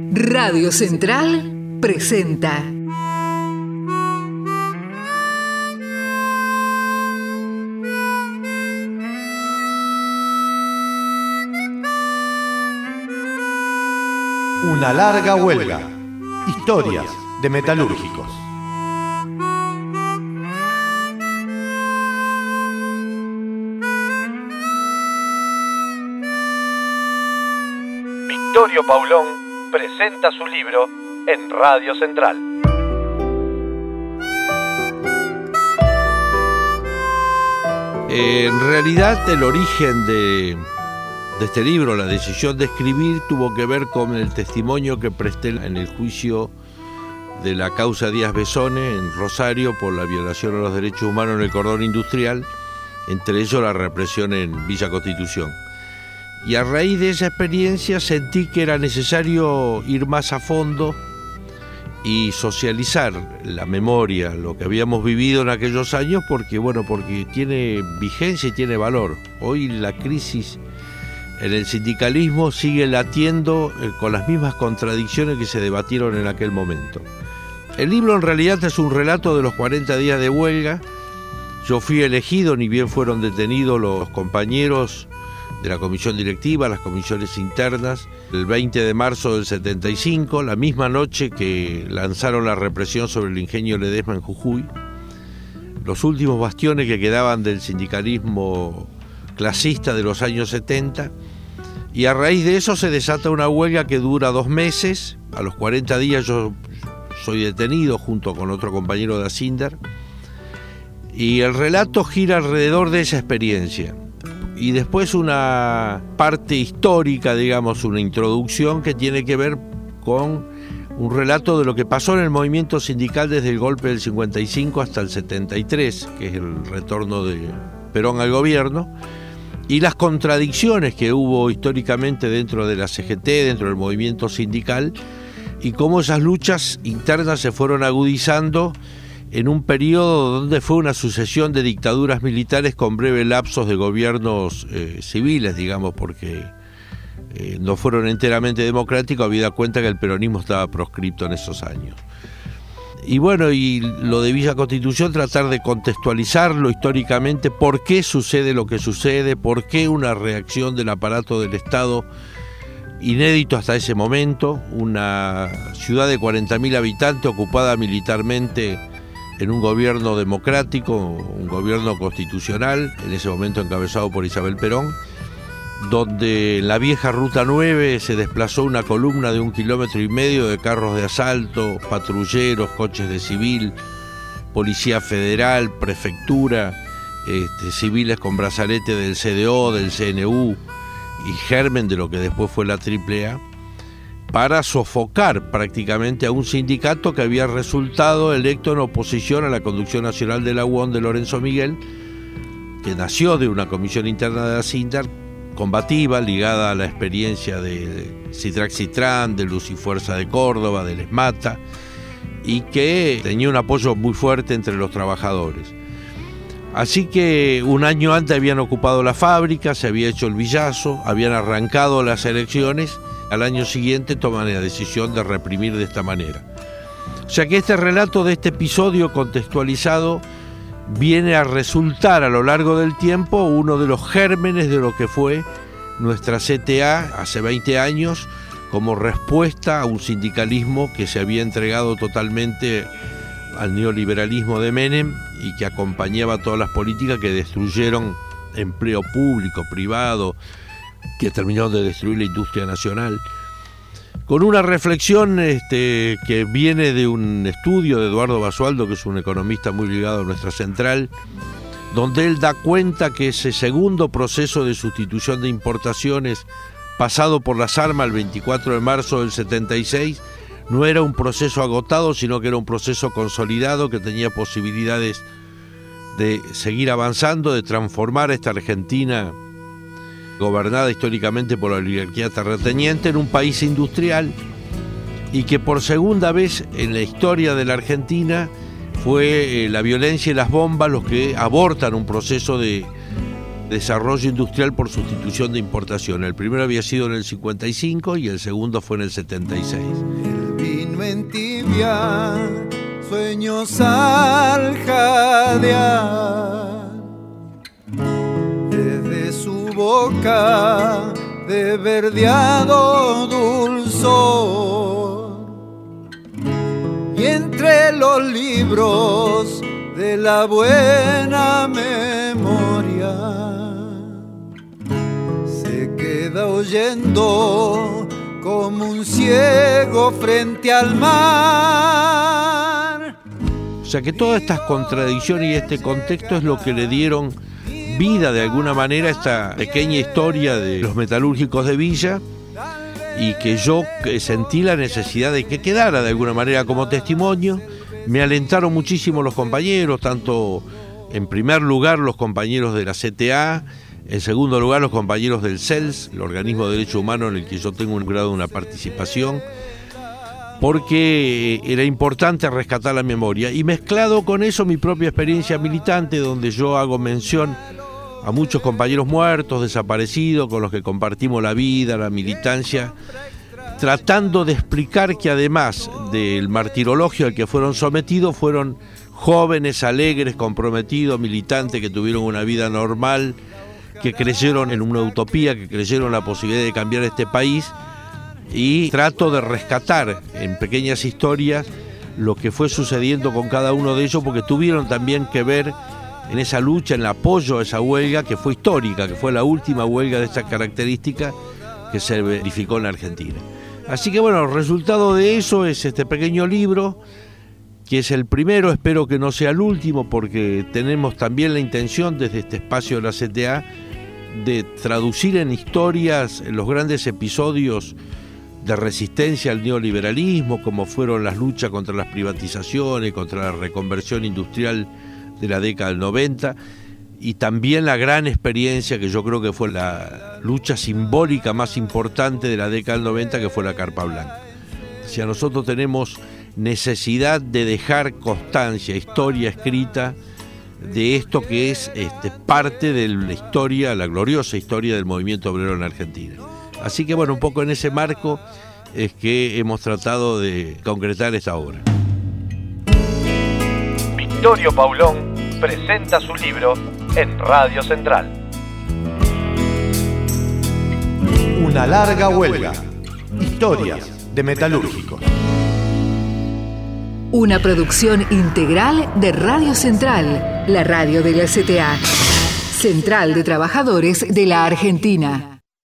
Radio Central presenta Una larga huelga. Historias de metalúrgicos. Vittorio Paulón presenta su libro en Radio Central. En realidad, el origen de este libro, la decisión de escribir, tuvo que ver con el testimonio que presté en el juicio de la causa Díaz Besone en Rosario por la violación a los derechos humanos en el cordón industrial, entre ellos la represión en Villa Constitución. Y a raíz de esa experiencia sentí que era necesario ir más a fondo y socializar la memoria, lo que habíamos vivido en aquellos años, porque tiene vigencia y tiene valor. Hoy la crisis en el sindicalismo sigue latiendo con las mismas contradicciones que se debatieron en aquel momento. El libro en realidad es un relato de los 40 días de huelga. Yo fui elegido, ni bien fueron detenidos los compañeros de la comisión directiva, las comisiones internas, el 20 de marzo del 75, la misma noche que lanzaron la represión sobre el ingenio Ledesma en Jujuy, los últimos bastiones que quedaban del sindicalismo clasista de los años 70, y a raíz de eso se desata una huelga que dura 2 meses. A los 40 días yo soy detenido junto con otro compañero de Asindar, y el relato gira alrededor de esa experiencia. Y después una parte histórica, digamos, una introducción que tiene que ver con un relato de lo que pasó en el movimiento sindical desde el golpe del 55 hasta el 73, que es el retorno de Perón al gobierno, y las contradicciones que hubo históricamente dentro de la CGT, dentro del movimiento sindical, y cómo esas luchas internas se fueron agudizando en un periodo donde fue una sucesión de dictaduras militares con breves lapsos de gobiernos civiles, digamos, porque no fueron enteramente democráticos, habida cuenta que el peronismo estaba proscripto en esos años. Y lo de Villa Constitución, tratar de contextualizarlo históricamente, por qué sucede lo que sucede, por qué una reacción del aparato del Estado inédito hasta ese momento, una ciudad de 40.000 habitantes ocupada militarmente en un gobierno democrático, un gobierno constitucional, en ese momento encabezado por Isabel Perón, donde en la vieja Ruta 9 se desplazó una columna de 1,5 kilómetros de carros de asalto, patrulleros, coches de civil, policía federal, prefectura, civiles con brazalete del CDO, del CNU y germen de lo que después fue la AAA, para sofocar prácticamente a un sindicato que había resultado electo en oposición a la conducción nacional de la UON de Lorenzo Miguel, que nació de una comisión interna de Asindar, combativa, ligada a la experiencia de Citrac-Citran, de Luz y Fuerza de Córdoba, del ESMATA, y que tenía un apoyo muy fuerte entre los trabajadores. Así que un año antes habían ocupado la fábrica, se había hecho el billazo, habían arrancado las elecciones. Al año siguiente toman la decisión de reprimir de esta manera. O sea que este relato de este episodio contextualizado viene a resultar a lo largo del tiempo uno de los gérmenes de lo que fue nuestra CTA hace 20 años, como respuesta a un sindicalismo que se había entregado totalmente al neoliberalismo de Menem y que acompañaba todas las políticas que destruyeron empleo público, privado, que terminaron de destruir la industria nacional, con una reflexión que viene de un estudio de Eduardo Basualdo, que es un economista muy ligado a nuestra central, donde él da cuenta que ese segundo proceso de sustitución de importaciones pasado por las armas el 24 de marzo del 76 no era un proceso agotado, sino que era un proceso consolidado que tenía posibilidades de seguir avanzando, de transformar a esta Argentina gobernada históricamente por la oligarquía terrateniente en un país industrial, y que por segunda vez en la historia de la Argentina fue la violencia y las bombas los que abortan un proceso de desarrollo industrial por sustitución de importación. El primero había sido en el 55 y el segundo fue en el 76. El vino entibiar, sueños al jadear, desde su boca de verdeado dulzor, y entre los libros de la buena memoria se queda oyendo como un ciego frente al mar. O sea que todas estas contradicciones y este contexto es lo que le dieron vida de alguna manera a esta pequeña historia de los metalúrgicos de Villa, y que yo sentí la necesidad de que quedara de alguna manera como testimonio. Me alentaron muchísimo los compañeros, tanto en primer lugar los compañeros de la CTA, en segundo lugar los compañeros del CELS, el organismo de derechos humanos en el que yo tengo un grado de una participación, porque era importante rescatar la memoria, y mezclado con eso mi propia experiencia militante, donde yo hago mención a muchos compañeros muertos, desaparecidos, con los que compartimos la vida, la militancia, tratando de explicar que además del martirologio al que fueron sometidos, fueron jóvenes, alegres, comprometidos, militantes, que tuvieron una vida normal, que creyeron en una utopía, que creyeron en la posibilidad de cambiar este país, y trato de rescatar en pequeñas historias lo que fue sucediendo con cada uno de ellos, porque tuvieron también que ver en esa lucha, en el apoyo a esa huelga que fue histórica, que fue la última huelga de esta característica que se verificó en la Argentina. Así que bueno, el resultado de eso es este pequeño libro, que es el primero, espero que no sea el último, porque tenemos también la intención desde este espacio de la CTA de traducir en historias los grandes episodios de resistencia al neoliberalismo, como fueron las luchas contra las privatizaciones, contra la reconversión industrial de la década del 90, y también la gran experiencia que yo creo que fue la lucha simbólica más importante de la década del 90, que fue la Carpa Blanca. O sea, nosotros tenemos necesidad de dejar constancia, historia escrita de esto que es parte de la historia, la gloriosa historia del movimiento obrero en Argentina. Así que bueno, un poco en ese marco es que hemos tratado de concretar esta obra. Vittorio Paulón presenta su libro en Radio Central. Una larga huelga. Historias de metalúrgicos. Una producción integral de Radio Central, la radio de la CTA, Central de Trabajadores de la Argentina.